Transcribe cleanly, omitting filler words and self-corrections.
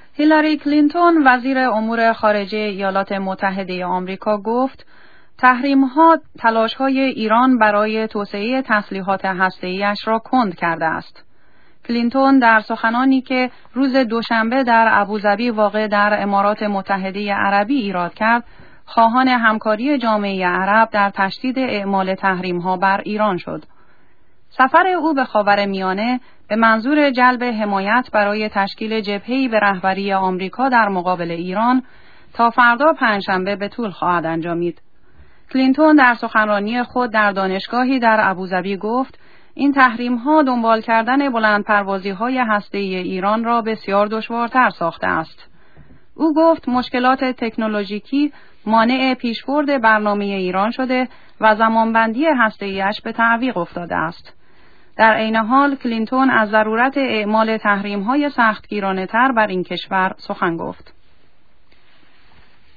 هیلاری کلینتون وزیر امور خارجه ایالات متحده آمریکا گفت تحریم‌ها تلاش‌های ایران برای توسعه تسلیحات هسته‌ای‌اش را کند کرده است. کلینتون در سخنانی که روز دوشنبه در ابوظبی واقع در امارات متحده عربی ایراد کرد، خواهان همکاری جامعه عرب در تشدید اعمال تحریم‌ها بر ایران شد. سفر او به خاورمیانه به منظور جلب حمایت برای تشکیل جبهه‌ای به رهبری آمریکا در مقابل ایران تا فردا پنجشنبه به طول خواهد انجامید. کلینتون در سخنرانی خود در دانشگاهی در ابوظبی گفت این تحریم‌ها دنبال کردن بلندپروازی‌های هسته‌ای ایران را بسیار دشوارتر ساخته است. او گفت مشکلات تکنولوژیکی مانع پیشبرد برنامه ایران شده و زمانبندی هسته‌ای‌اش به تعویق افتاده است. در عین حال کلینتون از ضرورت اعمال تحریم‌های سختگیرانه‌تر بر این کشور سخن گفت.